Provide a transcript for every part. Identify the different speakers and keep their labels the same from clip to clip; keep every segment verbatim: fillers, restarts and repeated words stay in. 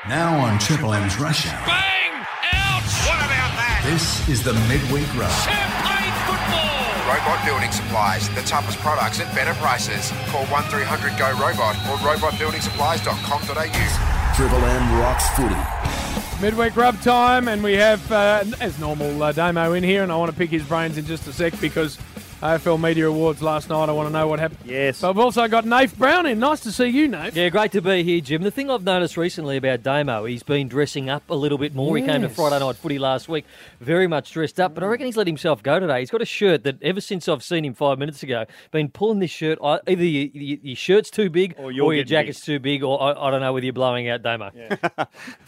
Speaker 1: Now on Triple M's Rush Hour.
Speaker 2: Bang! Out!
Speaker 3: What about that?
Speaker 1: This is the Midweek Rush.
Speaker 2: Champagne football!
Speaker 3: Robot Building Supplies, the toughest products at better prices. Call one three hundred go robot or robot building supplies dot com dot a u.
Speaker 1: Triple M rocks footy.
Speaker 4: Midweek rub time, and we have, uh, as normal, uh, Damo in here, and I want to pick his brains in just a sec because A F L Media Awards last night. I want to know what happened.
Speaker 5: Yes.
Speaker 4: But we've also got Nath Brown in. Nice to see you, Nath.
Speaker 6: Yeah, great to be here, Jim. The thing I've noticed recently about Damo, he's been dressing up a little bit more.
Speaker 4: Yes.
Speaker 6: He came to Friday Night Footy last week, very much dressed up, but I reckon he's let himself go today. He's got a shirt that ever since I've seen him five minutes ago, been pulling this shirt. Either your, your, your shirt's too big
Speaker 5: Or
Speaker 6: or,
Speaker 5: you're
Speaker 6: your
Speaker 5: getting
Speaker 6: jacket's too big, or I, I don't know whether you're blowing out Damo.
Speaker 5: Yeah.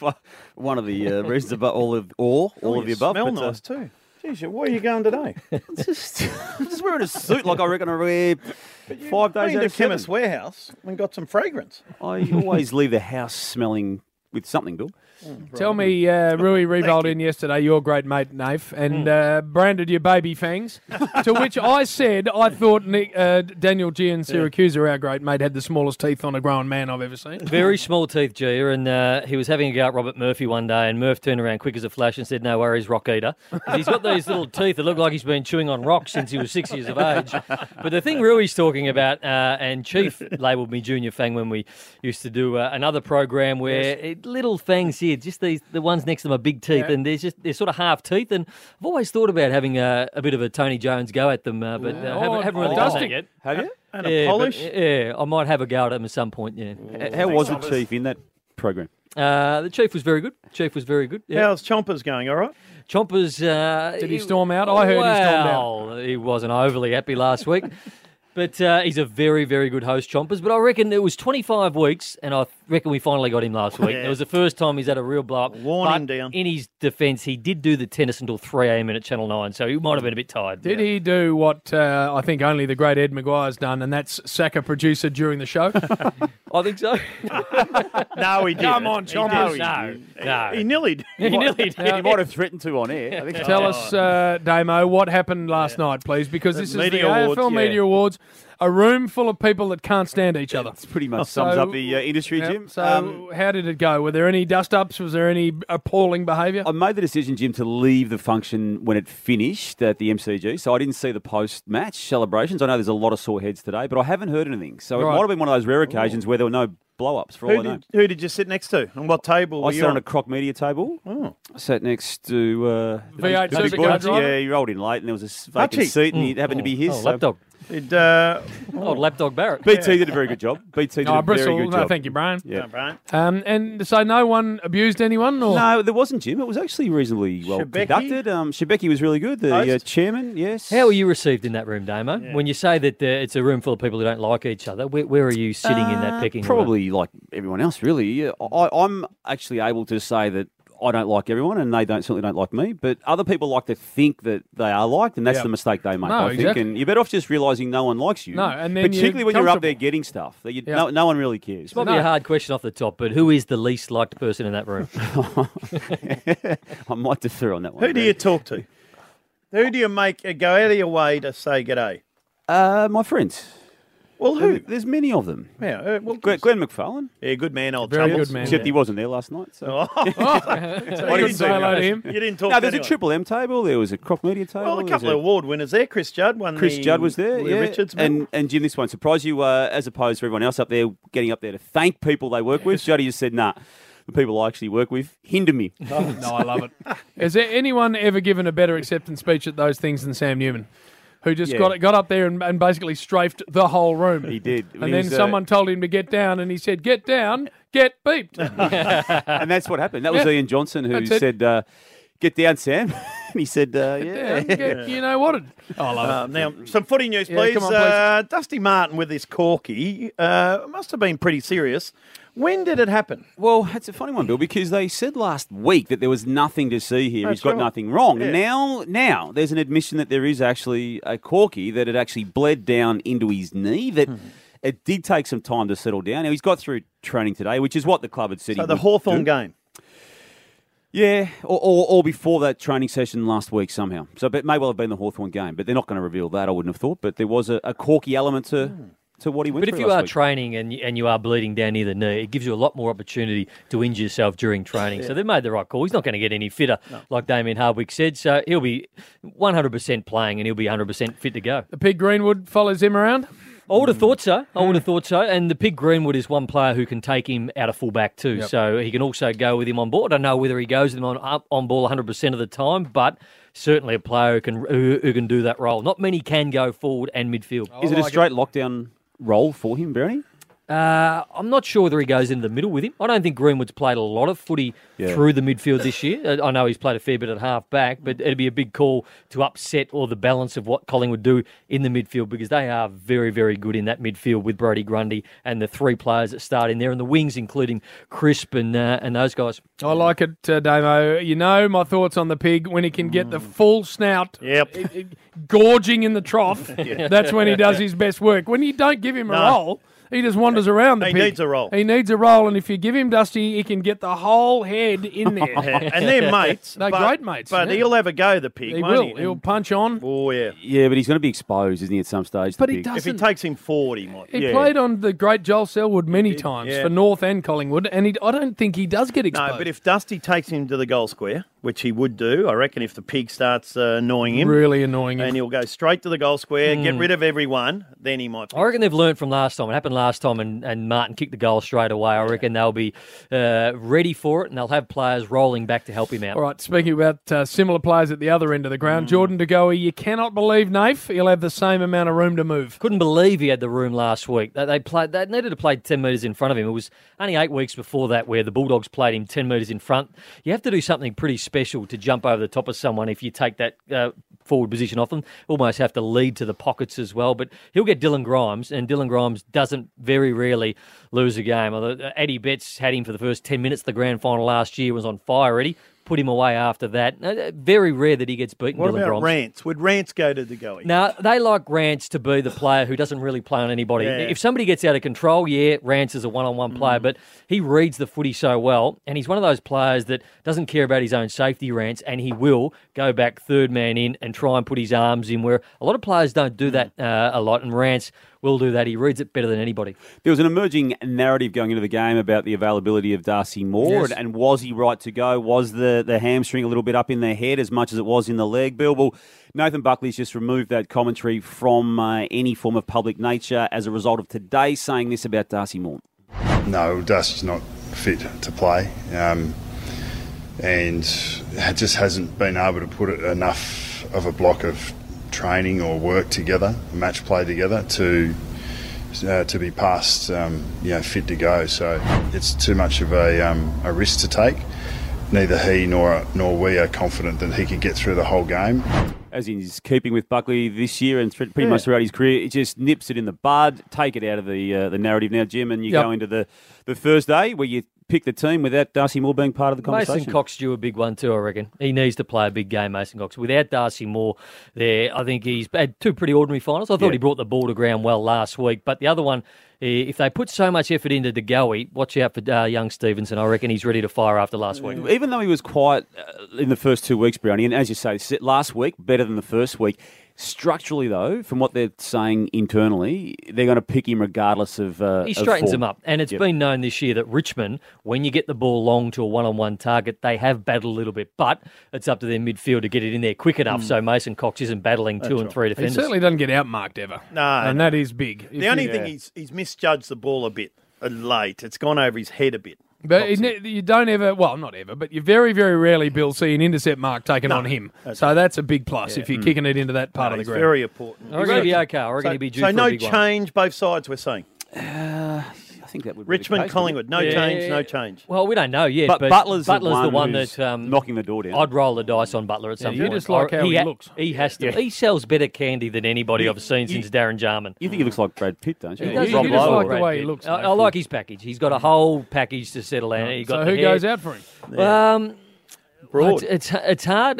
Speaker 7: One of the uh, reasons about all of all, all
Speaker 5: Oh,
Speaker 7: of the
Speaker 5: you
Speaker 7: above.
Speaker 5: smell
Speaker 7: but, uh,
Speaker 5: nice too. Jeez, where are you going today?
Speaker 7: just, I'm just wearing a suit like I reckon I wear five days
Speaker 5: Been
Speaker 7: out
Speaker 5: to
Speaker 7: of seven.
Speaker 5: Chemist Warehouse and got some fragrance.
Speaker 7: I always leave the house smelling with something, Bill.
Speaker 4: Tell me, uh, Rui Revolt in yesterday, your great mate, Nath, and uh, branded your baby fangs, to which I said I thought Nick, uh, Daniel G and Syracuse, our great mate, had the smallest teeth on a grown man I've ever seen.
Speaker 6: Very small teeth, Gia, and uh, he was having a go at Robert Murphy one day, and Murph turned around quick as a flash and said, "No worries, rock eater." He's got these little teeth that look like he's been chewing on rocks since he was six years of age. But the thing Rui's talking about, uh, and Chief labelled me Junior Fang when we used to do uh, another program where it, little fangs here, just these the ones next to them are big teeth,
Speaker 4: Yeah.
Speaker 6: and there's just they're sort of half teeth. And I've always thought about having a, a bit of a Tony Jones go at them, uh, but uh,
Speaker 4: Oh,
Speaker 6: haven't, haven't really
Speaker 4: oh,
Speaker 6: done
Speaker 4: dusting.
Speaker 6: that yet.
Speaker 7: Have you?
Speaker 5: And a
Speaker 6: Yeah, but-
Speaker 5: polish.
Speaker 6: yeah, I might have a go at him at some point. Yeah.
Speaker 7: H- How was the chief in that program?
Speaker 6: Uh, the chief was very good. Chief was very good. Yeah.
Speaker 5: How's Chompers going? All right.
Speaker 6: Chompers. Uh,
Speaker 4: Did he storm out? I heard he stormed out.
Speaker 6: Well, he wasn't overly happy last week. But uh, he's a very, very good host, Chompers. But I reckon it was twenty-five weeks, and I reckon we finally got him last week.
Speaker 5: Yeah.
Speaker 6: It was the first time he's had a real blow-up.
Speaker 5: Worn
Speaker 6: but
Speaker 5: him down.
Speaker 6: in his defence, he did do the tennis until three a.m. at Channel nine, so he might have been a bit tired.
Speaker 4: Did he do what uh, I think only the great Ed Maguire's done, and that's sack a producer during the show?
Speaker 6: I think so.
Speaker 5: No, he didn't.
Speaker 4: Come on,
Speaker 5: He
Speaker 4: Chompers.
Speaker 5: did.
Speaker 6: no,
Speaker 5: He,
Speaker 6: no.
Speaker 5: he nearly did.
Speaker 6: He nearly
Speaker 7: He
Speaker 6: did.
Speaker 7: might have threatened to on air. I think.
Speaker 4: Tell us, uh, Damo, what happened last night, please, because
Speaker 5: The
Speaker 4: this is
Speaker 5: Media
Speaker 4: the A F L
Speaker 5: Awards, yeah.
Speaker 4: Media Awards, a room full of people that can't stand each other.
Speaker 7: It's pretty much sums
Speaker 4: So-
Speaker 7: up the uh, industry,
Speaker 4: Yep.
Speaker 7: Jim.
Speaker 4: So,
Speaker 7: Um,
Speaker 4: how did it go? Were there any dust-ups? Was there any appalling behaviour?
Speaker 7: I made the decision, Jim, to leave the function when it finished at the M C G, so I didn't see the post-match celebrations. I know there's a lot of sore heads today, but I haven't heard anything. So it
Speaker 4: Right.
Speaker 7: might have been one of those rare occasions where there were no blow-ups, for all
Speaker 5: Who
Speaker 7: I know.
Speaker 5: did, who did you sit next to? And what table
Speaker 7: I
Speaker 5: were you
Speaker 7: sat on
Speaker 5: on?
Speaker 7: a Croc Media table.
Speaker 5: Oh.
Speaker 7: I sat next to uh,
Speaker 4: V eight
Speaker 7: the big
Speaker 4: Supercar
Speaker 7: boy.
Speaker 4: driver?
Speaker 7: Yeah, he rolled in late, and there was a s- vacant
Speaker 5: Hutchie.
Speaker 7: seat, and it happened to be his.
Speaker 6: Oh,
Speaker 7: so-
Speaker 6: lapdog.
Speaker 5: Did, uh,
Speaker 6: Oh, lapdog Barrett.
Speaker 7: B T did a very good job. B T did
Speaker 4: Oh,
Speaker 7: a very
Speaker 4: Bristol,
Speaker 7: good
Speaker 4: no,
Speaker 7: job.
Speaker 4: thank you, Brian.
Speaker 7: Yeah.
Speaker 5: no, Brian.
Speaker 4: Um, and so no one abused anyone? Or?
Speaker 7: No, there wasn't, Jim. It was actually reasonably well
Speaker 5: Shebeki?
Speaker 7: conducted. Um, Shebeki was really good. The uh,
Speaker 5: Host?
Speaker 7: chairman, yes.
Speaker 6: How were you received in that room, Damo? When you say that uh, it's a room full of people who don't like each other, where, where are you sitting in that
Speaker 7: Uh,
Speaker 6: pecking order?
Speaker 7: Probably like everyone else, really. Yeah, I, I'm actually able to say that I don't like everyone, and they don't certainly don't like me. But other people like to think that they are liked, and that's
Speaker 4: Yeah.
Speaker 7: the mistake they make.
Speaker 4: No,
Speaker 7: I think,
Speaker 4: exactly.
Speaker 7: and you're better off just realising no one likes you.
Speaker 4: No, and then you're
Speaker 7: particularly when you're up there
Speaker 4: comfortable.
Speaker 7: getting stuff that you,
Speaker 4: Yeah.
Speaker 7: no, no one really cares.
Speaker 6: Might be
Speaker 4: No.
Speaker 6: a hard question off the top, but who is the least liked person in that room?
Speaker 7: I might defer on that one.
Speaker 5: Who do you talk to? Who do you make uh, go out of your way to say g'day?
Speaker 7: Uh, my friends.
Speaker 5: Well, who?
Speaker 7: There's many of them.
Speaker 5: Yeah, uh, well,
Speaker 7: Glenn, Glenn McFarlane.
Speaker 5: yeah, good man, old
Speaker 4: Very
Speaker 5: Tumbles.
Speaker 4: good man.
Speaker 7: Except
Speaker 4: yeah.
Speaker 7: he wasn't there last night. So.
Speaker 5: Oh,
Speaker 4: Oh,
Speaker 5: you
Speaker 4: I
Speaker 5: didn't
Speaker 4: didn't say hello to him.
Speaker 5: You didn't talk
Speaker 7: No,
Speaker 5: to
Speaker 7: there's a
Speaker 5: anyone.
Speaker 7: Triple M table. There was a Croc Media table.
Speaker 5: Well, a
Speaker 7: there's
Speaker 5: couple of award winners there. Chris Judd won
Speaker 7: Chris
Speaker 5: the
Speaker 7: Judd was there,
Speaker 5: Lee
Speaker 7: yeah.
Speaker 5: Richards medal.
Speaker 7: and and Jim, this won't surprise you. Uh, as opposed to everyone else up there getting up there to thank people they work with, Juddy just said, "Nah, the people I actually work with hinder me."
Speaker 4: No, I love it. Has there anyone ever given a better acceptance speech at those things than Sam Newman? Who just
Speaker 7: Yeah.
Speaker 4: got got up there and, and basically strafed the whole room.
Speaker 7: He did.
Speaker 4: And
Speaker 7: He
Speaker 4: then
Speaker 7: was, uh,
Speaker 4: someone told him to get down, and he said, "Get down, get beeped."
Speaker 7: and that's what happened. That was
Speaker 4: Yeah.
Speaker 7: Ian Johnson who
Speaker 4: That's it.
Speaker 7: said, uh, "Get down, Sam." and he said, uh, "Yeah."
Speaker 4: Down, get, you know what? It, oh, I love
Speaker 5: Uh,
Speaker 4: it.
Speaker 5: now, some footy news,
Speaker 4: Yeah,
Speaker 5: please.
Speaker 4: come on, please.
Speaker 5: Uh, Dusty Martin with this corky uh, must have been pretty serious. When did it happen?
Speaker 7: Well, it's a funny one, Bill, because they said last week that there was nothing to see here.
Speaker 5: That's
Speaker 7: He's got
Speaker 5: right.
Speaker 7: nothing wrong. And
Speaker 5: Yeah.
Speaker 7: now, now there's an admission that there is actually a corky that had actually bled down into his knee. That
Speaker 5: Hmm.
Speaker 7: it did take some time to settle down. Now he's got through training today, which is what the club had said.
Speaker 5: So
Speaker 7: he
Speaker 5: the
Speaker 7: would
Speaker 5: Hawthorn
Speaker 7: do.
Speaker 5: game.
Speaker 7: Yeah, or, or, or before that training session last week somehow. So it may well have been the Hawthorn game, but they're not going to reveal that, I wouldn't have thought. But there was a, a corky element to to what he went
Speaker 6: But
Speaker 7: through
Speaker 6: if you
Speaker 7: last
Speaker 6: are
Speaker 7: week.
Speaker 6: training and you, and you are bleeding down near the knee, it gives you a lot more opportunity to injure yourself during training. So they've made the right call. He's not going to get any fitter, no. like Damien Hardwick said. So he'll be one hundred percent playing and he'll be one hundred percent fit to go.
Speaker 4: The Pig Greenwood follows him around?
Speaker 6: I would have thought so. I would have thought so. And the Pig Greenwood is one player who can take him out of fullback too.
Speaker 4: Yep.
Speaker 6: So he can also go with him on board. I don't know whether he goes with him on up on ball one hundred percent of the time, but certainly a player who can who, who can do that role. Not many can go forward and midfield.
Speaker 7: Is it a straight lockdown role for him, Bernie?
Speaker 6: Uh, I'm not sure whether he goes into the middle with him. I don't think Greenwood's played a lot of footy yeah. through the midfield this year. Uh, I know he's played a fair bit at half back, but it'd be a big call to upset or the balance of what Collingwood do in the midfield because they are very, very good in that midfield with Brodie Grundy and the three players that start in there and the wings, including Crisp and uh, and those guys.
Speaker 4: I like it, uh, Damo. You know my thoughts on the Pig when he can get the full snout
Speaker 5: Yep.
Speaker 4: it, it, gorging in the trough. yeah. That's when he does his best work. When you don't give him a
Speaker 5: No.
Speaker 4: role, he just wanders around the
Speaker 5: He
Speaker 4: Pig.
Speaker 5: needs a roll.
Speaker 4: He needs a roll, and if you give him Dusty, he can get the whole head in there.
Speaker 5: And they're mates.
Speaker 4: They're
Speaker 5: but,
Speaker 4: great mates,
Speaker 5: But
Speaker 4: yeah.
Speaker 5: he'll have a go, the Pig,
Speaker 4: He
Speaker 5: won't
Speaker 4: will.
Speaker 5: he?
Speaker 4: He'll punch on.
Speaker 5: Oh, yeah.
Speaker 7: Yeah, but he's going to be exposed, isn't he, at some stage?
Speaker 4: But
Speaker 7: the
Speaker 4: he
Speaker 7: Pig?
Speaker 4: does-
Speaker 5: If he
Speaker 4: Doesn't-
Speaker 5: takes him forward, he might.
Speaker 4: He
Speaker 5: yeah.
Speaker 4: played on the great Joel Selwood many times
Speaker 5: yeah.
Speaker 4: for North and Collingwood, and he, I don't think he does get exposed.
Speaker 5: No, but if Dusty takes him to the goal square, which he would do, I reckon if the Pig starts uh, annoying him,
Speaker 4: really annoying him.
Speaker 5: and he'll go straight to the goal square, get rid of everyone, then he might.
Speaker 6: I reckon they've learned from last time. It happened last time, and, and Martin kicked the goal straight away. I reckon they'll be uh, ready for it, and they'll have players rolling back to help him out.
Speaker 4: All right, speaking about uh, similar players at the other end of the ground, Jordan De Goey, you cannot believe, Naif, he'll have the same amount of room to move.
Speaker 6: Couldn't believe he had the room last week. They, they played. They needed to play ten metres in front of him. It was only eight weeks before that where the Bulldogs played him ten metres in front. You have to do something pretty special to jump over the top of someone if you take that uh, forward position off them. Almost have to lead to the pockets as well. But he'll get Dylan Grimes, and Dylan Grimes doesn't very rarely lose a game. Although Eddie Betts had him for the first ten minutes of the grand final last year, was on fire already. Put him away after that. Uh, Very rare that he gets beaten,
Speaker 5: What
Speaker 6: Dylan
Speaker 5: about
Speaker 6: Grimes.
Speaker 5: Rance? Would Rance go to the goalie?
Speaker 6: Now, they like Rance to be the player who doesn't really play on anybody.
Speaker 5: Yeah.
Speaker 6: If somebody gets out of control, yeah, Rance is a one-on-one player, but he reads the footy so well, and he's one of those players that doesn't care about his own safety, Rance, and he will go back third man in and try and put his arms in, where a lot of players don't do that uh, a lot, and Rance will do that. He reads it better than anybody.
Speaker 7: There was an emerging narrative going into the game about the availability of Darcy Moore,
Speaker 4: Yes.
Speaker 7: and, and was he right to go? Was the, the hamstring a little bit up in their head as much as it was in the leg? Bill, well, Nathan Buckley's just removed that commentary from uh, any form of public nature as a result of today saying this about Darcy Moore.
Speaker 8: No, Darcy's not fit to play, um, and just hasn't been able to put enough of a block of training or work together, match play together to uh, to be past um, you know fit to go. So it's too much of a um, a risk to take. Neither he nor nor we are confident that he could get through the whole game.
Speaker 7: As in his keeping with Buckley this year and th- pretty
Speaker 5: Yeah.
Speaker 7: much throughout his career, it just nips it in the bud, take it out of the uh, the narrative now, Jim, and you
Speaker 4: Yep.
Speaker 7: go into the, the Thursday where you pick the team without Darcy Moore being part of the conversation.
Speaker 6: Mason Cox due a big one too, I reckon. He needs to play a big game, Mason Cox. Without Darcy Moore there, I think he's had two pretty ordinary finals. I thought
Speaker 7: Yeah.
Speaker 6: he brought the ball to ground well last week, but the other one, eh, if they put so much effort into De Goey, watch out for uh, young Stevenson. I reckon he's ready to fire after last week.
Speaker 7: Even though he was quiet uh, in the first two weeks, Brownie, and as you say, s- last week, better than the first week, structurally, though, from what they're saying internally, they're going to pick him regardless of uh,
Speaker 6: He
Speaker 7: of
Speaker 6: straightens
Speaker 7: form.
Speaker 6: them up. And it's
Speaker 7: Yep.
Speaker 6: been known this year that Richmond, when you get the ball long to a one-on-one target, they have battled a little bit. But it's up to their midfield to get it in there quick enough so Mason Cox isn't battling two and three
Speaker 4: He
Speaker 6: defenders.
Speaker 4: certainly doesn't get outmarked ever.
Speaker 5: No.
Speaker 4: And that is big. If
Speaker 5: The only
Speaker 4: you-
Speaker 5: thing he's he's misjudged the ball a bit uh, late. It's gone over his head a bit.
Speaker 4: But it ne- you don't ever, well, not ever, but you very, very rarely, Bill, see an intercept mark taken
Speaker 5: No,
Speaker 4: on him.
Speaker 5: that's
Speaker 4: So that's a big plus if you're kicking it into that part
Speaker 5: No,
Speaker 4: of the
Speaker 5: it's
Speaker 4: ground.
Speaker 5: very important.
Speaker 6: I reckon he'll be okay. I reckon
Speaker 5: So,
Speaker 6: he'll be due
Speaker 5: so
Speaker 6: for
Speaker 5: no
Speaker 6: a big one.
Speaker 5: change, both sides we're saying.
Speaker 7: I think that would be the
Speaker 5: Richmond,
Speaker 7: case,
Speaker 5: Collingwood, no
Speaker 6: Yeah.
Speaker 5: change, no change.
Speaker 6: Well, we don't know yet.
Speaker 7: But
Speaker 6: But,
Speaker 7: Butler's,
Speaker 6: Butler's
Speaker 7: the
Speaker 6: the
Speaker 7: one,
Speaker 6: one
Speaker 7: who's
Speaker 6: that um,
Speaker 7: knocking the door down.
Speaker 6: I'd roll the dice on Butler at some
Speaker 4: you
Speaker 6: point.
Speaker 4: just like
Speaker 6: Or
Speaker 4: how he
Speaker 6: ha-
Speaker 4: looks.
Speaker 6: He has to. He sells better candy than anybody I've seen since Darren Jarman.
Speaker 7: You think he looks like Brad Pitt, don't you?
Speaker 4: He
Speaker 7: Or
Speaker 4: does-
Speaker 7: Rob
Speaker 4: you just
Speaker 7: Lowe
Speaker 4: like
Speaker 7: or-
Speaker 4: the way he looks,
Speaker 6: I,
Speaker 4: mate.
Speaker 6: I like his package. He's got a whole package to settle down. He got
Speaker 4: So
Speaker 6: the
Speaker 4: who
Speaker 6: hair.
Speaker 4: goes out for him?
Speaker 6: Um,
Speaker 5: Broad.
Speaker 6: It's, it's it's hard, but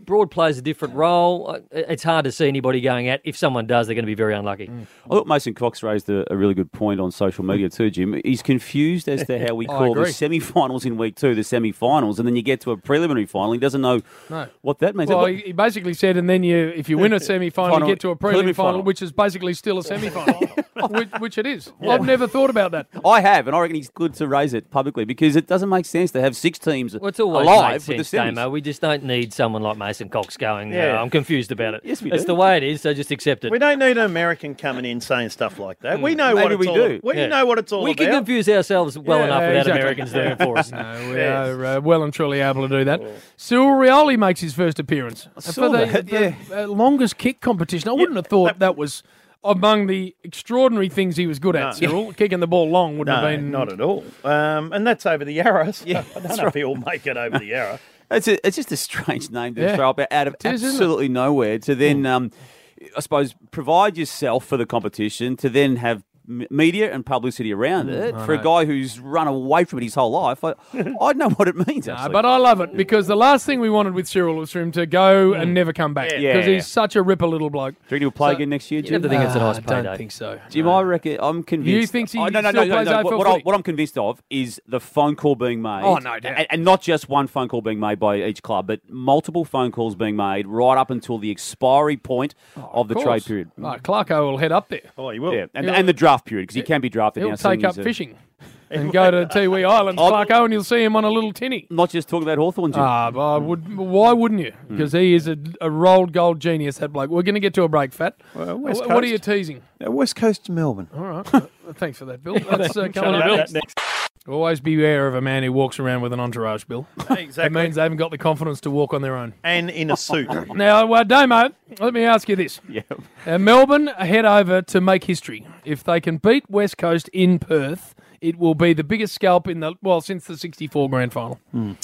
Speaker 6: Broad plays a different role. Uh, It's hard to see anybody going out. If someone does, they're going to be very unlucky.
Speaker 7: I thought Mason Cox raised a, a really good point on social media too, Jim. He's confused as to how we
Speaker 4: I
Speaker 7: call the
Speaker 4: agree.
Speaker 7: semi-finals in week two the semi-finals, and then you get to a preliminary final. He doesn't know
Speaker 4: No.
Speaker 7: what that means.
Speaker 4: Well,
Speaker 7: What-
Speaker 4: he he basically said, and then you, if you win a semi-final,
Speaker 7: Final-
Speaker 4: you get to a preliminary
Speaker 7: preliminary final.
Speaker 4: final, which is basically still a semi-final, which, which it is. I've never thought about that.
Speaker 7: I have, and I reckon he's good to raise it publicly because it doesn't make sense to have six teams
Speaker 6: Well, it's always
Speaker 7: alive
Speaker 6: made
Speaker 7: with the
Speaker 6: sense,
Speaker 7: semis.
Speaker 6: Damo. We just don't need someone like Mason Cox going,
Speaker 5: Yeah.
Speaker 6: uh, I'm confused about it.
Speaker 7: Yes, we
Speaker 6: It's
Speaker 7: do.
Speaker 6: the way it is, so just accept it.
Speaker 5: We don't need an American coming in saying stuff like that. We know what
Speaker 7: Maybe
Speaker 5: it's
Speaker 7: we
Speaker 5: all
Speaker 7: do.
Speaker 5: We
Speaker 6: Yeah.
Speaker 5: know what it's all
Speaker 6: we
Speaker 5: about.
Speaker 6: can confuse ourselves well
Speaker 5: Yeah,
Speaker 6: enough without
Speaker 4: exactly.
Speaker 6: Americans doing it for us.
Speaker 4: No, we are uh, well and truly able to do that. Cyril Rioli makes his first appearance
Speaker 7: saw
Speaker 4: for the,
Speaker 7: that,
Speaker 4: the uh, longest kick competition. I wouldn't have thought
Speaker 5: that-
Speaker 4: that was among the extraordinary things he was good at,
Speaker 5: No.
Speaker 4: Cyril. Kicking the ball long wouldn't
Speaker 5: No,
Speaker 4: have been...
Speaker 5: not at all. Um, and that's over the Yarras.
Speaker 7: Yeah,
Speaker 5: I don't know if he'll make it over the Yarra.
Speaker 7: It's, a, it's just a strange name to
Speaker 4: Yeah.
Speaker 7: throw up out of
Speaker 4: It is, isn't it?
Speaker 7: absolutely nowhere to then, um, I suppose, provide yourself for the competition, to then have m- media and publicity around it for a guy who's run away from it his whole life. I, I know what it means,
Speaker 4: No,
Speaker 7: actually.
Speaker 4: but I love it because the last thing we wanted with Cyril was for him to go and never come back because
Speaker 7: Yeah.
Speaker 4: he's such a ripper little bloke.
Speaker 7: Do you reckon he'll play
Speaker 4: So-
Speaker 7: again next year,
Speaker 6: You
Speaker 7: Jim?
Speaker 6: never think it's a nice
Speaker 4: Ah, I
Speaker 6: payday.
Speaker 4: don't think so.
Speaker 7: Jim, I reckon I'm convinced.
Speaker 4: You think he
Speaker 7: oh, no, no,
Speaker 4: still
Speaker 7: no, no,
Speaker 4: plays
Speaker 7: no.
Speaker 4: A F L
Speaker 7: What, what, I,
Speaker 4: footy?
Speaker 7: what I'm convinced of is the phone call being made.
Speaker 4: Oh, no doubt.
Speaker 7: And, and not just one phone call being made by each club, but multiple phone calls being made right up until the expiry point of the
Speaker 4: Of
Speaker 7: trade
Speaker 4: course.
Speaker 7: period.
Speaker 4: Oh, Clarko will head up there.
Speaker 5: Oh, he will.
Speaker 7: Yeah, and,
Speaker 4: He'll-
Speaker 7: and the draft period because he can be drafted
Speaker 4: He'll
Speaker 7: now.
Speaker 4: take
Speaker 7: seeing
Speaker 4: up
Speaker 7: he's a-
Speaker 4: fishing and go to Tiwi Islands,
Speaker 7: I'll-
Speaker 4: Clarko, and you'll see him on a little tinny.
Speaker 7: Not just talking about Hawthorn, Jim.
Speaker 4: Ah, but I would. Why wouldn't you? Because he is a, a rolled gold genius. That bloke. We're going to get to a break, Fat.
Speaker 5: Well, West
Speaker 4: Wh- what are
Speaker 5: Coast.
Speaker 4: you teasing?
Speaker 5: Uh, West Coast to Melbourne.
Speaker 4: All right. Uh, Thanks for that, Bill. That's uh, coming
Speaker 5: About
Speaker 4: up
Speaker 5: that
Speaker 4: next.
Speaker 5: next.
Speaker 4: Always beware of a man who walks around with an entourage, Bill. It
Speaker 5: Exactly.
Speaker 4: means they haven't got the confidence to walk on their own.
Speaker 5: And in a suit.
Speaker 4: Now, well, Damo, let me ask you this.
Speaker 7: Yeah.
Speaker 4: Uh, Melbourne head over to make history. If they can beat West Coast in Perth, it will be the biggest scalp in the, well, since the sixty-four grand final.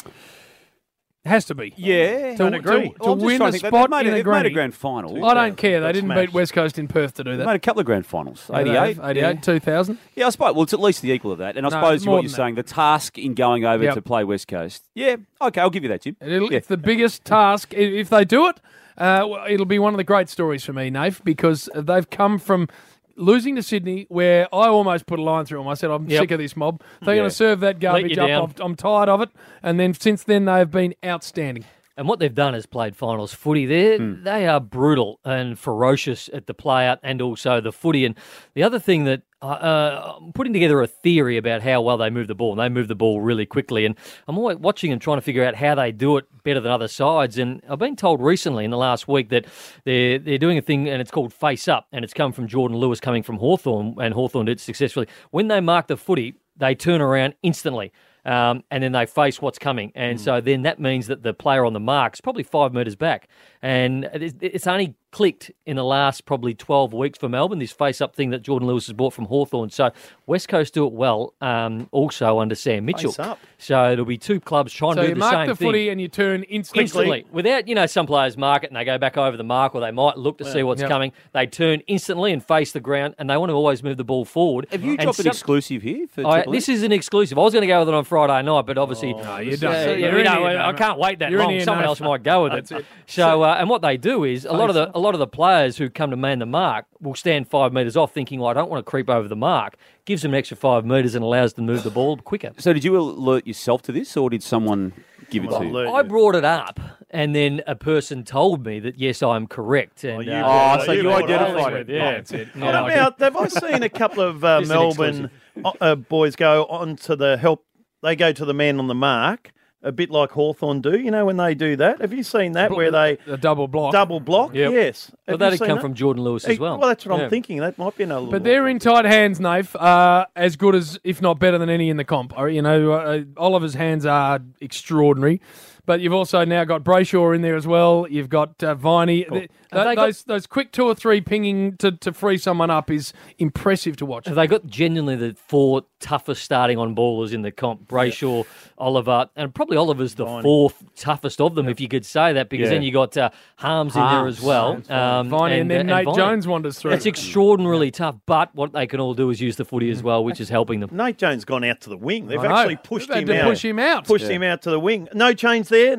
Speaker 4: Has to be.
Speaker 7: Yeah.
Speaker 4: To,
Speaker 5: Don't
Speaker 4: to-
Speaker 5: agree.
Speaker 4: to
Speaker 7: Well, I'm just
Speaker 4: win
Speaker 7: trying
Speaker 4: a
Speaker 7: to think.
Speaker 4: spot
Speaker 7: They've made
Speaker 4: in
Speaker 7: a-
Speaker 4: a
Speaker 7: they've made a
Speaker 4: granny.
Speaker 7: grand final.
Speaker 4: I don't care. They
Speaker 5: Got
Speaker 4: didn't
Speaker 5: smashed.
Speaker 4: beat West Coast in Perth to do
Speaker 7: They've
Speaker 4: that.
Speaker 7: made a couple of grand finals.
Speaker 4: Yeah, they
Speaker 7: eighty-eight.
Speaker 4: have. eighty-eight, two thousand.
Speaker 7: Yeah, I suppose. Well, it's at least the equal of that. And I
Speaker 4: No,
Speaker 7: suppose
Speaker 4: more
Speaker 7: what
Speaker 4: than
Speaker 7: you're
Speaker 4: that.
Speaker 7: saying, the task in going over
Speaker 4: Yep.
Speaker 7: to play West Coast. Yeah, okay, I'll give you that, Jim.
Speaker 4: It'll,
Speaker 7: Yeah.
Speaker 4: It's the biggest task. I- If they do it, uh, well, it'll be one of the great stories for me, Naif, because they've come from losing to Sydney, where I almost put a line through them. I said, I'm
Speaker 6: Yep.
Speaker 4: sick of this mob. They're
Speaker 7: Yeah.
Speaker 4: going to serve that garbage
Speaker 6: you
Speaker 4: up.
Speaker 6: down.
Speaker 4: I'm, I'm tired of it. And then since then, they have been outstanding.
Speaker 6: And what they've done is played finals footy. They
Speaker 7: Hmm.
Speaker 6: they are brutal and ferocious at the play out and also the footy. And the other thing that uh, uh, I'm putting together a theory about how well they move the ball. And they move the ball really quickly. And I'm always watching and trying to figure out how they do it better than other sides. And I've been told recently in the last week that they're they're doing a thing and it's called face up. And it's come from Jordan Lewis coming from Hawthorn, and Hawthorn did it successfully. When they mark the footy, they turn around instantly. Um, and then they face what's coming. And so then that means that the player on the mark is probably five metres back. And it's, it's only clicked in the last probably twelve weeks for Melbourne, this face-up thing that Jordan Lewis has bought from Hawthorn. So West Coast do it well, um, also under Sam Mitchell.
Speaker 5: Face up.
Speaker 6: So it'll be two clubs trying
Speaker 4: So
Speaker 6: to do
Speaker 4: you
Speaker 6: the
Speaker 4: mark
Speaker 6: same
Speaker 4: the
Speaker 6: thing.
Speaker 4: footy and you turn instantly.
Speaker 6: Instantly, without, you know, some players mark it and they go back over the mark, or they might look to see what's
Speaker 4: Yep.
Speaker 6: coming. They turn instantly and face the ground, and they want to always move the ball forward.
Speaker 7: Have you
Speaker 6: And
Speaker 7: dropped an
Speaker 6: some-
Speaker 7: exclusive here for
Speaker 6: I,
Speaker 7: Triple M?
Speaker 6: this is an exclusive. I was going to go with it on Friday night, but obviously,
Speaker 4: No, you don't.
Speaker 6: Yeah,
Speaker 4: You're
Speaker 6: yeah,
Speaker 4: in
Speaker 6: you know,
Speaker 4: here,
Speaker 6: I
Speaker 4: mate.
Speaker 6: can't wait that
Speaker 4: You're in
Speaker 6: long.
Speaker 4: here,
Speaker 6: Someone
Speaker 4: no.
Speaker 6: else might go with it. So, uh, and what they do is a lot of the a lot of the players who come to man the mark will stand five metres off, thinking, "Well, I don't want to creep over the mark." Gives them an extra five metres and allows them to move the ball quicker.
Speaker 7: So did you alert yourself to this, or did someone give it to you?
Speaker 5: Alert.
Speaker 6: I brought it up, and then a person told me that yes, I'm correct. And
Speaker 5: you
Speaker 6: uh,
Speaker 5: brought
Speaker 7: Oh, so
Speaker 5: it.
Speaker 7: you
Speaker 5: brought it.
Speaker 7: identified it.
Speaker 4: Yeah, that's it.
Speaker 5: What about, have I seen a couple of uh,
Speaker 6: Just an
Speaker 5: Melbourne uh, boys go on to the help, they go to the man on the mark, a bit like Hawthorn do, you know, when they do that? Have you seen that where they
Speaker 4: A double block.
Speaker 5: double block?
Speaker 6: Yep.
Speaker 5: Yes.
Speaker 6: Well,
Speaker 5: Have you
Speaker 6: that'd
Speaker 5: seen
Speaker 6: come
Speaker 5: that?
Speaker 6: from Jordan Lewis as well.
Speaker 5: Well, that's what
Speaker 6: Yeah.
Speaker 5: I'm thinking. That might be another
Speaker 4: But they're in tight hands, Naif, uh, as good as, if not better than any in the comp. Or, You know, uh, Oliver's hands are extraordinary. But you've also now got Brayshaw in there as well. You've got uh, Viney. Th-
Speaker 6: Have they
Speaker 4: th-
Speaker 6: got-
Speaker 4: those those quick two or three pinging to, to free someone up is impressive to watch.
Speaker 6: Have they got genuinely the four toughest starting on ballers in the comp? Brayshaw, Oliver, and probably Oliver's the fourth toughest of them, if you could say that, because
Speaker 7: Yeah.
Speaker 6: then you got uh, Harms in there
Speaker 7: Harms.
Speaker 6: as well. Um,
Speaker 4: Viney and, then Nate
Speaker 6: Viney.
Speaker 4: Jones wanders through.
Speaker 6: It's extraordinarily tough, but what they can all do is use the footy as well, which is helping them.
Speaker 5: Nate Jones gone out to the wing. They've
Speaker 4: I know.
Speaker 5: actually pushed
Speaker 4: They've
Speaker 5: him
Speaker 4: had to
Speaker 5: out.
Speaker 4: push him out.
Speaker 5: Pushed him out to the wing. No change there, Nate?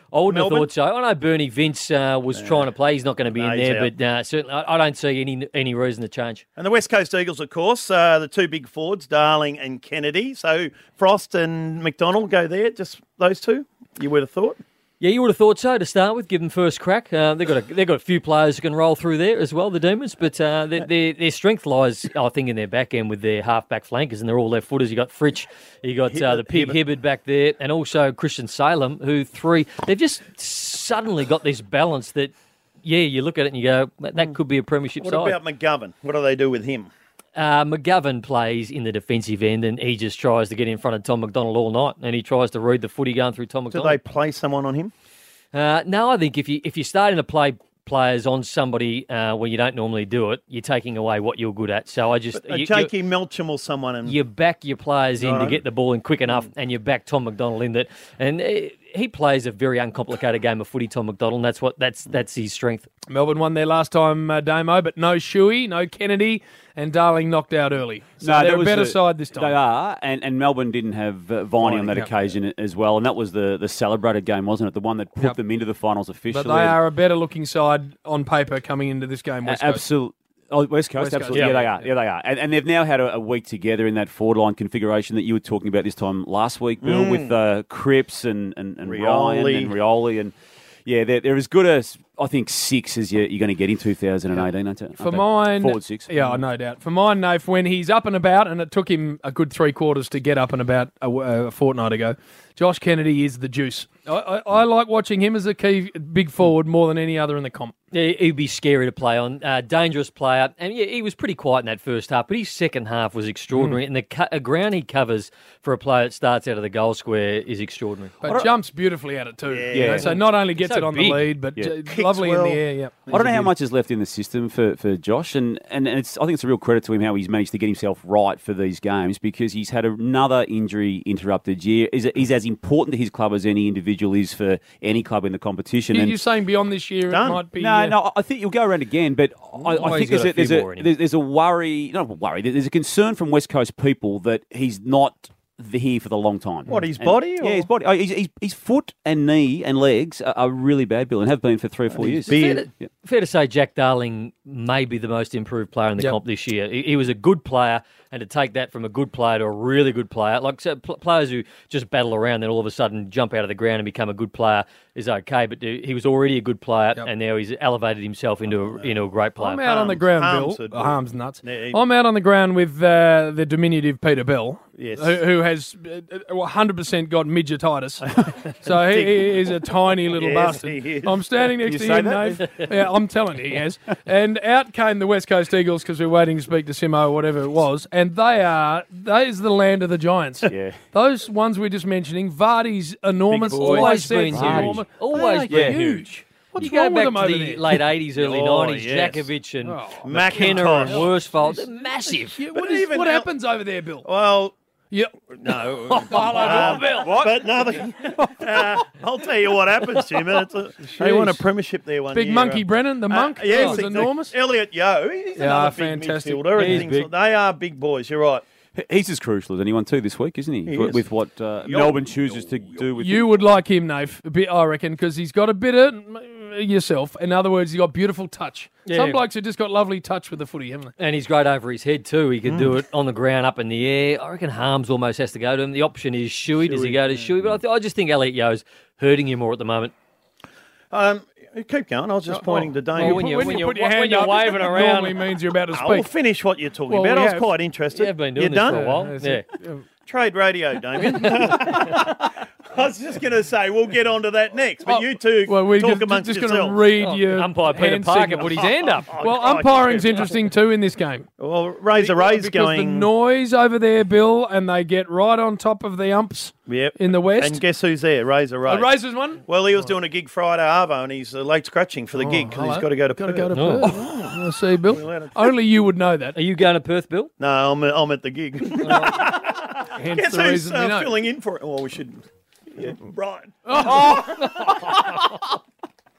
Speaker 6: I wouldn't
Speaker 5: Melbourne?
Speaker 6: have thought so. I know Bernie Vince uh, was trying to play. He's not going to be
Speaker 5: No,
Speaker 6: in
Speaker 5: he's
Speaker 6: there,
Speaker 5: out.
Speaker 6: but uh, certainly I, I don't see any any reason to change.
Speaker 5: And the West Coast Eagles, of course, uh, the two big forwards, Darling and Kennedy. So Frost and McDonald go there, just those two, you would have thought.
Speaker 6: Yeah, you would have thought so to start with. Give them first crack. Uh, they've got a, they've got a few players who can roll through there as well, the Demons. But uh, their, their their strength lies, I think, in their back end with their half-back flankers, and they're all left footers. You got Fritsch, you got uh, the Pig Hibbard back there, and also Christian Salem, who three. They've just suddenly got this balance that, yeah, you look at it and you go, that, that could be a premiership
Speaker 5: What
Speaker 6: side.
Speaker 5: about McGovern? What do they do with him?
Speaker 6: Uh, McGovern plays in the defensive end, and he just tries to get in front of Tom McDonald all night, and he tries to read the footy going through Tom
Speaker 5: Do
Speaker 6: McDonald.
Speaker 5: they play someone on him?
Speaker 6: Uh, no, I think if you if you're starting to play players on somebody uh, when you don't normally do it, you're taking away what you're good at. So I just
Speaker 5: Uh,
Speaker 6: you,
Speaker 5: Jakey Melcham or someone. And
Speaker 6: you back your players in to
Speaker 5: Right.
Speaker 6: get the ball in quick enough, and you back Tom McDonald in that. And uh, he plays a very uncomplicated game of footy, Tom McDonald. And that's what that's that's his strength.
Speaker 4: Melbourne won their last time, uh, Damo, but no Shuey, no Kennedy, and Darling knocked out early. So
Speaker 7: No,
Speaker 4: they're
Speaker 7: that
Speaker 4: a
Speaker 7: was
Speaker 4: better
Speaker 7: a-
Speaker 4: side this time.
Speaker 7: They are, and, and Melbourne didn't have uh, Viney on that
Speaker 4: Yep.
Speaker 7: occasion as well, and that was the, the celebrated game, wasn't it? The one that put
Speaker 4: Yep.
Speaker 7: them into the finals officially.
Speaker 4: But they are a better looking side on paper coming into this game, West Coast.
Speaker 7: Absolutely. Oh, West Coast,
Speaker 4: West Coast,
Speaker 7: absolutely.
Speaker 4: yeah.
Speaker 7: Yeah, they are. Yeah, they are. And, and they've now had a, a week together in that forward line configuration that you were talking about this time last week, Bill,
Speaker 5: Mm.
Speaker 7: with uh, Cripps and, and, and
Speaker 5: Rioli.
Speaker 7: Ryan and Rioli. And yeah, they're, they're as good as, I think, six as you're, you're going to get in two thousand eighteen, aren't you?
Speaker 4: For mine,
Speaker 7: Forward six.
Speaker 4: yeah, no doubt. For mine, Nath, when he's up and about, and it took him a good three quarters to get up and about a, a fortnight ago, Josh Kennedy is the juice. I, I, I like watching him as a key big forward more than any other in the comp.
Speaker 6: Yeah, he'd be scary to play on. Uh, dangerous player. And yeah, he was pretty quiet in that first half, but his second half was extraordinary.
Speaker 4: Mm.
Speaker 6: And the cu- uh, ground he covers for a player that starts out of the goal square is extraordinary.
Speaker 4: But jumps beautifully at it too.
Speaker 5: Yeah.
Speaker 4: You know, so not only gets
Speaker 6: So
Speaker 4: it on
Speaker 6: big.
Speaker 4: the lead, but
Speaker 7: Yeah.
Speaker 4: uh,
Speaker 5: Kicks
Speaker 4: lovely
Speaker 5: well.
Speaker 4: in the air. Yeah.
Speaker 7: I don't know how much is left in the system for, for Josh, and, and it's I think it's a real credit to him how he's managed to get himself right for these games because he's had another injury interrupted year. He's, he's as important to his club as any individual is for any club in the competition.
Speaker 4: You-
Speaker 7: and
Speaker 4: You're saying beyond this year
Speaker 5: Done.
Speaker 4: it might be.
Speaker 7: No,
Speaker 4: uh,
Speaker 7: no, I think you'll go around again, but I,
Speaker 6: Oh,
Speaker 7: I
Speaker 6: he's
Speaker 7: think
Speaker 6: got
Speaker 7: there's
Speaker 6: a
Speaker 7: a, there's,
Speaker 6: few
Speaker 7: a,
Speaker 6: more in him.
Speaker 7: there's, there's a worry, not a worry, there's a concern from West Coast people that he's not the, here for the long time.
Speaker 5: What, his
Speaker 7: And-
Speaker 5: body, or-
Speaker 7: Yeah, his body. Oh, his, his, his foot and knee and legs are, are really bad, Bill, and have been for three or four years.
Speaker 6: Fair
Speaker 5: beard.
Speaker 6: to, fair to say Jack Darling may be the most improved player in the
Speaker 4: Yep.
Speaker 6: comp this year. He, he was a good player, and to take that from a good player to a really good player, like so, pl- players who just battle around then all of a sudden jump out of the ground and become a good player is okay, but do- he was already a good player,
Speaker 4: Yep.
Speaker 6: and now he's elevated himself into a, into a great player.
Speaker 4: I'm out on the
Speaker 5: Harms-
Speaker 4: ground,
Speaker 5: Harms
Speaker 4: Bill.
Speaker 5: would
Speaker 4: Oh,
Speaker 5: be-
Speaker 4: Harms nuts.
Speaker 5: Yeah, he-
Speaker 4: I'm out on the ground with uh, the diminutive Peter Bell,
Speaker 5: Yes.
Speaker 4: who, who has uh, one hundred percent got midgetitis. So he, he is a tiny little
Speaker 5: Yes,
Speaker 4: bastard.
Speaker 5: he is.
Speaker 4: I'm standing next
Speaker 7: You
Speaker 4: to
Speaker 7: say
Speaker 4: him,
Speaker 7: that?
Speaker 4: Dave. Yeah, I'm telling you, he has. And out came the West Coast Eagles because we're waiting to speak to Simo or whatever it was. And they are, that is the land of the Giants.
Speaker 7: Yeah.
Speaker 4: Those ones we're just mentioning, Vardy's enormous.
Speaker 5: Big boy.
Speaker 6: Always been
Speaker 4: Isaacs,
Speaker 6: huge.
Speaker 4: enormous.
Speaker 6: Always
Speaker 4: They are
Speaker 6: been huge.
Speaker 4: What's
Speaker 6: you go
Speaker 4: wrong with
Speaker 6: back
Speaker 4: them
Speaker 6: to
Speaker 4: over
Speaker 6: the
Speaker 4: there?
Speaker 6: late eighties, early
Speaker 5: Oh,
Speaker 6: nineties,
Speaker 5: yes.
Speaker 6: Djakovic and
Speaker 4: Oh.
Speaker 6: McKenna
Speaker 5: McIntosh.
Speaker 6: and Worsfold. They're massive.
Speaker 4: Yeah, what
Speaker 5: But
Speaker 4: is-
Speaker 5: even
Speaker 4: what
Speaker 5: Al-
Speaker 4: happens over there, Bill?
Speaker 5: Well,
Speaker 4: Yeah.
Speaker 5: no.
Speaker 6: Oh,
Speaker 5: Um, But no, the, uh, I'll tell you what happens, Jim. It's a, they won a premiership there one
Speaker 4: Big
Speaker 5: year.
Speaker 4: Monkey
Speaker 5: uh,
Speaker 4: Brennan, the
Speaker 5: uh,
Speaker 4: monk.
Speaker 5: yes,
Speaker 4: Oh, was
Speaker 5: exactly.
Speaker 4: enormous.
Speaker 5: Elliot Yo, he's
Speaker 4: Yeah,
Speaker 5: another big
Speaker 4: fantastic.
Speaker 5: midfielder. and
Speaker 6: He's
Speaker 5: things
Speaker 6: big.
Speaker 5: like- They are big boys. You're right.
Speaker 7: He's as crucial as anyone too this week, isn't he?
Speaker 5: He
Speaker 7: with,
Speaker 5: is.
Speaker 7: with what uh, Melbourne chooses to do with
Speaker 4: You would like him, Nath, a bit, I reckon, because he's got a bit of mm, yourself. In other words, he's got beautiful touch.
Speaker 6: Yeah.
Speaker 4: Some blokes have just got lovely touch with the footy, haven't they?
Speaker 6: And he's great over his head too. He can
Speaker 5: Mm.
Speaker 6: do it on the ground, up in the air. I reckon Harms almost has to go to him. The option is Shuey. Does he go to Shuey? But I, th- I just think Elliot Yo's hurting you more at the moment.
Speaker 5: Um, keep going. I was just pointing to Dane.
Speaker 6: Well, when you-
Speaker 4: when
Speaker 6: when
Speaker 4: you
Speaker 6: you-
Speaker 4: put your
Speaker 6: when
Speaker 4: hand
Speaker 6: you're
Speaker 4: up,
Speaker 6: waving
Speaker 4: it
Speaker 6: around-
Speaker 4: normally means you're about to
Speaker 5: I'll
Speaker 4: speak.
Speaker 5: finish what you're talking
Speaker 4: Well,
Speaker 5: about.
Speaker 4: we
Speaker 5: I was
Speaker 4: have-
Speaker 5: quite interested.
Speaker 6: You have been doing
Speaker 5: you
Speaker 6: this
Speaker 5: done?
Speaker 6: for a while.
Speaker 4: that's
Speaker 6: Yeah.
Speaker 4: it.
Speaker 5: Trade radio, Damien. I was just going to say we'll get on to that next, but
Speaker 4: Oh,
Speaker 5: you two
Speaker 4: well, we're
Speaker 5: talk
Speaker 4: just,
Speaker 5: amongst
Speaker 4: just
Speaker 5: yourselves.
Speaker 4: going to read
Speaker 6: Oh,
Speaker 4: your
Speaker 6: umpire Peter
Speaker 4: hand
Speaker 6: Parker
Speaker 4: signal.
Speaker 6: put his hand up.
Speaker 4: Well,
Speaker 5: Oh,
Speaker 4: umpiring's
Speaker 5: yeah.
Speaker 4: interesting too in this game.
Speaker 5: Well, Razor Ray's
Speaker 4: because
Speaker 5: going.
Speaker 4: the noise over there, Bill, and they get right on top of the umps
Speaker 5: Yep.
Speaker 4: in the west.
Speaker 5: And guess who's there? Razor Ray.
Speaker 4: A Razor's one?
Speaker 5: Well, he was doing a gig Friday Arvo, and he's uh, late scratching for the gig because he's
Speaker 4: hello.
Speaker 5: got to go to
Speaker 4: Got to
Speaker 5: Perth.
Speaker 4: go to
Speaker 6: Oh.
Speaker 4: Perth. Oh, I see, Bill.
Speaker 5: Well, that-
Speaker 4: Only you would know that.
Speaker 6: Are you going to Perth, Bill?
Speaker 5: No, I'm, I'm at the gig.
Speaker 4: Hence
Speaker 5: Guess
Speaker 4: the
Speaker 5: who's
Speaker 4: reason we
Speaker 5: uh,
Speaker 4: know.
Speaker 5: filling in for it? Well, we should. Yeah, Brian.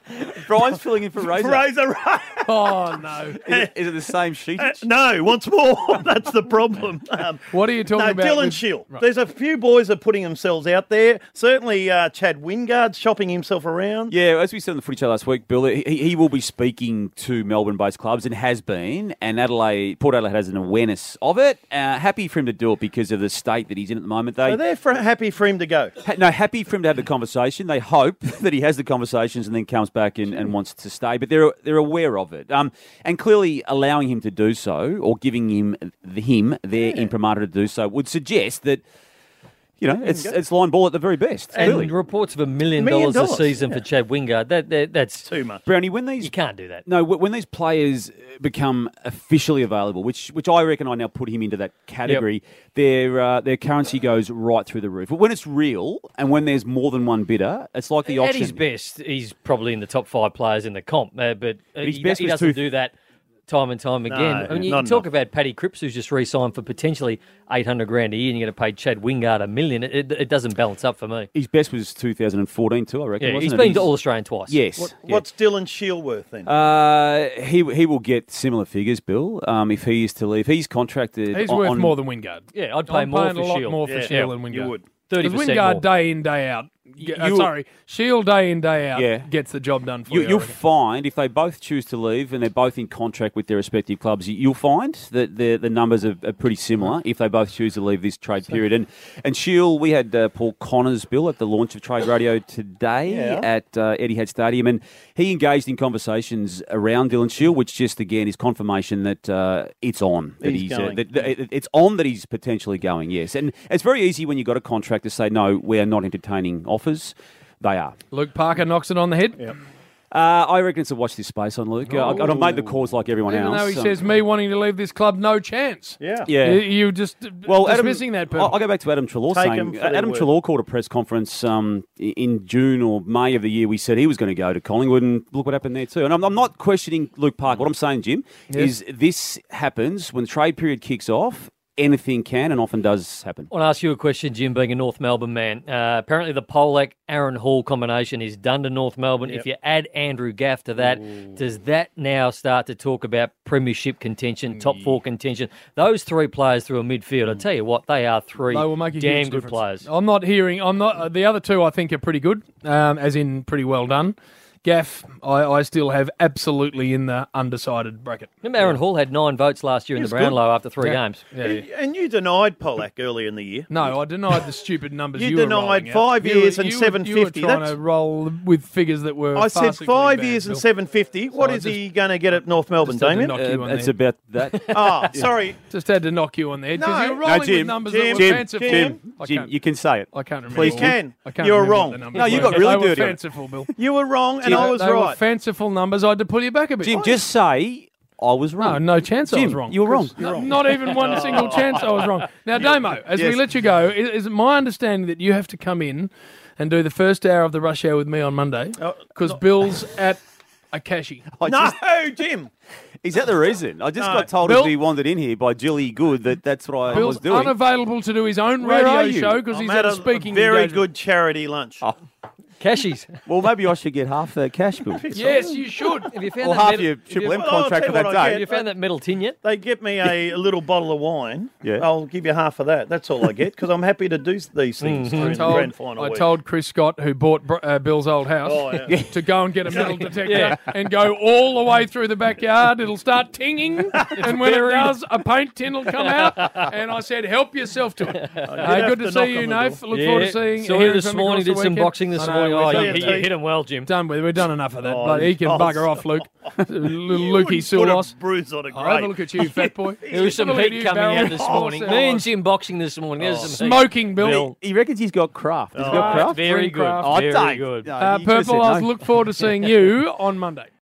Speaker 7: Brian's filling in for Razor.
Speaker 5: Razor Ray.
Speaker 4: Oh, no.
Speaker 7: Is it, is it the same sheet?
Speaker 5: Uh, no, once more. That's the problem. Um,
Speaker 4: What are you talking
Speaker 5: no,
Speaker 4: about?
Speaker 5: Dylan
Speaker 4: with-
Speaker 5: Shield.
Speaker 4: Right.
Speaker 5: There's a few boys that are putting themselves out there. Certainly uh, Chad Wingard shopping himself around.
Speaker 7: Yeah, as we said on the footy show last week, Bill, he, he will be speaking to Melbourne-based clubs and has been, and Adelaide, Port Adelaide has an awareness of it. Uh, happy for him to do it because of the state that he's in at the moment. They,
Speaker 5: So they're fr- happy for him to go.
Speaker 7: Ha- No, happy for him to have the conversation. They hope that he has the conversations and then comes back and, and wants to stay. But they're they're aware of it, um, and clearly allowing him to do so or giving him the, him their imprimatur to do so would suggest that you know it's it's line ball at the very best.
Speaker 6: And
Speaker 7: Clearly.
Speaker 6: reports of a million
Speaker 5: Million
Speaker 6: dollars a
Speaker 5: dollars,
Speaker 6: season
Speaker 5: yeah.
Speaker 6: for Chad Wingard. That, that that's
Speaker 5: Too much.
Speaker 7: Brownie, when these
Speaker 6: you can't do that.
Speaker 7: No, wh- when these players become officially available, which which I reckon I now put him into that category, their uh, their currency goes right through the roof. But when it's real and when there's more than one bidder, it's like the
Speaker 6: At
Speaker 7: auction.
Speaker 6: his best, he's probably in the top five players in the comp, uh, but uh,
Speaker 7: his
Speaker 6: he,
Speaker 7: best
Speaker 6: he
Speaker 7: was
Speaker 6: doesn't
Speaker 7: two-
Speaker 6: do that time and time again. I mean, you
Speaker 5: not
Speaker 6: talk
Speaker 5: enough.
Speaker 6: about Paddy Cripps, who's just re-signed for potentially eight hundred grand a year, and you're going to pay Chad Wingard a million. It, it, it doesn't balance up for me.
Speaker 7: His best was two thousand fourteen too, I reckon.
Speaker 6: Yeah,
Speaker 7: wasn't
Speaker 6: he's
Speaker 7: it?
Speaker 6: been to All Australian twice.
Speaker 7: Yes.
Speaker 5: What,
Speaker 7: yeah.
Speaker 5: What's Dylan Shield worth then?
Speaker 7: Uh, he he will get similar figures, Bill. Um, if he is to leave, he's contracted.
Speaker 4: He's
Speaker 7: on,
Speaker 4: worth
Speaker 7: on-
Speaker 4: more than Wingard.
Speaker 6: Yeah, I'd pay
Speaker 4: I'm
Speaker 6: more
Speaker 4: paying
Speaker 6: for
Speaker 4: a lot
Speaker 6: Shield.
Speaker 4: more for
Speaker 5: Yeah,
Speaker 4: Shield
Speaker 5: yeah,
Speaker 4: than Wingard.
Speaker 5: you would.
Speaker 6: thirty
Speaker 4: Because
Speaker 6: percent
Speaker 4: Wingard
Speaker 6: more.
Speaker 4: day in, day out. ge- uh,
Speaker 7: You-
Speaker 4: sorry, Shield day in, day out
Speaker 7: Yeah.
Speaker 4: gets the job done for
Speaker 7: You,
Speaker 4: you. I
Speaker 7: you'll
Speaker 4: reckon.
Speaker 7: find if they both choose to leave and they're both in contract with their respective clubs, you- you'll find that the the numbers are, are pretty similar if they both choose to leave this trade period. And and Shield, we had uh, Paul Connors, Bill, at the launch of Trade Radio today
Speaker 5: Yeah.
Speaker 7: at uh, Etihad Stadium, and he engaged in conversations around Dylan Shield, which just again is confirmation that uh, it's on. That
Speaker 5: He's
Speaker 7: uh,
Speaker 5: going.
Speaker 7: that, that it- it's on that he's potentially going. Yes, and it's very easy when you've got a contract to say no, we are not entertaining offers. They are.
Speaker 4: Luke Parker knocks it on the head.
Speaker 7: Uh, I reckon it's a watch this space on Luke. Uh, I've made the calls like everyone
Speaker 4: Even
Speaker 7: else.
Speaker 4: though he
Speaker 7: Um,
Speaker 4: says me wanting to leave this club, no chance.
Speaker 5: Yeah.
Speaker 7: yeah.
Speaker 4: You, you just
Speaker 7: Well, Adam,
Speaker 4: dismissing that.
Speaker 7: I'll, I'll go back to Adam Trelaw
Speaker 5: Take
Speaker 7: saying
Speaker 5: him for
Speaker 7: uh,
Speaker 5: their
Speaker 7: Adam
Speaker 5: word.
Speaker 7: Trelaw called a press conference um, i- in June or May of the year. We said he was going to go to Collingwood, and look what happened there too. And I'm, I'm not questioning Luke Park. What I'm saying, Jim,
Speaker 4: Yes.
Speaker 7: is this happens when the trade period kicks off. Anything can and often does happen.
Speaker 6: I want to ask you a question, Jim, being a North Melbourne man. Uh, apparently the Polak Aaron Hall combination is done to North Melbourne. If you add Andrew Gaff to that, does that now start to talk about premiership contention, top four contention? Those three players through a midfield, I tell you what, they are three
Speaker 4: They will make a
Speaker 6: damn
Speaker 4: huge
Speaker 6: good
Speaker 4: difference.
Speaker 6: players.
Speaker 4: I'm not hearing. I'm not. Uh, the other two, I think, are pretty good, um, as in pretty well done. Gaff, I, I still have absolutely in the undecided bracket.
Speaker 6: Remember Aaron Hall had nine votes last year in the
Speaker 5: He's good.
Speaker 6: Brownlow after three
Speaker 4: Yeah.
Speaker 6: games.
Speaker 4: Yeah, yeah.
Speaker 5: And you denied Pollack earlier in the year.
Speaker 4: No, I denied the stupid numbers.
Speaker 5: You
Speaker 4: You, were
Speaker 5: denied
Speaker 4: rolling out.
Speaker 5: five
Speaker 4: You were-
Speaker 5: years and
Speaker 4: you were-
Speaker 5: seven fifty.
Speaker 4: You were trying
Speaker 5: That's-
Speaker 4: to roll with figures that were.
Speaker 5: I said
Speaker 4: farcically
Speaker 5: five
Speaker 4: bad,
Speaker 5: years and
Speaker 4: Bill.
Speaker 5: seven fifty. What
Speaker 4: I
Speaker 5: is
Speaker 4: just-
Speaker 5: he going to get at North Melbourne,
Speaker 4: just had to
Speaker 5: Damien?
Speaker 4: knock you on
Speaker 7: Uh, it's
Speaker 4: there.
Speaker 7: about that.
Speaker 5: Ah, sorry.
Speaker 4: Just had to knock you on there because
Speaker 5: No.
Speaker 4: you were
Speaker 5: No,
Speaker 4: rolling
Speaker 7: Jim,
Speaker 4: with numbers
Speaker 5: Jim,
Speaker 4: that were
Speaker 7: Jim,
Speaker 4: fanciful.
Speaker 5: Jim,
Speaker 4: I
Speaker 7: Jim,
Speaker 4: can't,
Speaker 7: you can say it.
Speaker 4: I can't remember.
Speaker 7: Please,
Speaker 4: what-
Speaker 5: Jim.
Speaker 4: I can't
Speaker 5: You're
Speaker 4: remember what
Speaker 5: wrong.
Speaker 4: the numbers
Speaker 7: No, you
Speaker 4: were.
Speaker 7: got really
Speaker 4: They were
Speaker 7: dirty on it.
Speaker 4: fanciful, Bill.
Speaker 5: You were wrong, and
Speaker 4: They-
Speaker 5: I was
Speaker 4: they were
Speaker 5: right.
Speaker 4: fanciful numbers. I had to pull you back a bit.
Speaker 7: Jim, just say I was
Speaker 4: No,
Speaker 7: wrong.
Speaker 4: no chance I
Speaker 7: Jim,
Speaker 4: was wrong.
Speaker 7: you were wrong.
Speaker 4: No, not even one single chance I was wrong. Now, Damo, as
Speaker 7: Yes.
Speaker 4: we let you go, is, is it my understanding that you have to come in and do the first hour of the rush hour with me on Monday
Speaker 5: Oh,
Speaker 4: because Bill's at a cashy?
Speaker 7: I
Speaker 5: No,
Speaker 7: just-
Speaker 5: Jim.
Speaker 7: is that the reason? I just
Speaker 5: No.
Speaker 7: got told
Speaker 4: Bill-
Speaker 7: as he wandered in here by Jilly Good that that's what I
Speaker 4: Bill's
Speaker 7: was doing.
Speaker 4: unavailable to do his own
Speaker 7: Where are
Speaker 4: radio
Speaker 7: you?
Speaker 4: show because
Speaker 5: I'm
Speaker 4: he's
Speaker 5: at
Speaker 4: at a
Speaker 5: a
Speaker 4: speaking
Speaker 5: very
Speaker 4: engagement.
Speaker 5: good charity lunch.
Speaker 7: Oh.
Speaker 6: Cashies.
Speaker 7: Well, maybe I should get half the cash, Bill.
Speaker 4: Yes, you should.
Speaker 6: Have you found
Speaker 7: Or
Speaker 6: that
Speaker 7: half
Speaker 6: metal-
Speaker 7: your
Speaker 6: have you-
Speaker 7: Triple M
Speaker 5: Well, I'll
Speaker 7: contract for
Speaker 5: tell you
Speaker 7: that
Speaker 5: what I
Speaker 7: day.
Speaker 6: Have you found that metal tin yet?
Speaker 5: They get me a, a little bottle of wine.
Speaker 7: Yeah.
Speaker 5: I'll give you half of that. That's all I get because I'm happy to do s- these things during
Speaker 4: I
Speaker 5: the
Speaker 4: told,
Speaker 5: grand final
Speaker 4: I
Speaker 5: week.
Speaker 4: told Chris Scott, who bought Br- uh, Bill's old house,
Speaker 5: Oh, yeah.
Speaker 4: to go and get a metal detector
Speaker 6: Yeah.
Speaker 4: and go all the way through the backyard. It'll start tinging, and when it does, a paint tin will come out. And I said, help yourself to it. Uh,
Speaker 5: have
Speaker 4: good
Speaker 5: to
Speaker 4: to
Speaker 5: knock
Speaker 4: see you,
Speaker 5: on the
Speaker 4: Nath.
Speaker 5: door.
Speaker 4: Look forward to seeing
Speaker 6: Saw you
Speaker 4: hearing
Speaker 6: this
Speaker 4: from
Speaker 6: morning,
Speaker 4: across the
Speaker 6: did some
Speaker 4: weekend.
Speaker 6: boxing this
Speaker 4: I know,
Speaker 6: morning.
Speaker 4: we're
Speaker 6: Oh,
Speaker 4: done-
Speaker 6: you,
Speaker 5: you
Speaker 6: you
Speaker 5: too.
Speaker 6: hit him well, Jim.
Speaker 4: done with it. We've done enough of that.
Speaker 5: Oh,
Speaker 4: but he can
Speaker 5: oh,
Speaker 4: bugger off, Luke. Little Lukey
Speaker 5: Put a
Speaker 4: Sulos.
Speaker 5: bruise on a
Speaker 4: Oh, have a
Speaker 5: grape.
Speaker 4: look at you, fat boy.
Speaker 6: There was some
Speaker 4: Have a look at
Speaker 6: heat
Speaker 4: you,
Speaker 6: coming
Speaker 4: Barrel.
Speaker 6: out this
Speaker 4: Oh,
Speaker 6: morning.
Speaker 4: so-
Speaker 6: Me and Jim boxing this morning. There's some heat.
Speaker 4: Smoking, Bill.
Speaker 6: Bill.
Speaker 7: He reckons he's got craft. He's got
Speaker 5: Oh,
Speaker 7: craft.
Speaker 6: Very
Speaker 4: Free
Speaker 6: good.
Speaker 4: craft.
Speaker 7: Oh,
Speaker 6: Very
Speaker 7: don't.
Speaker 6: good.
Speaker 7: No,
Speaker 4: Uh,
Speaker 7: you just
Speaker 4: Purple,
Speaker 7: said
Speaker 4: I
Speaker 7: no.
Speaker 4: look forward to seeing you on Monday.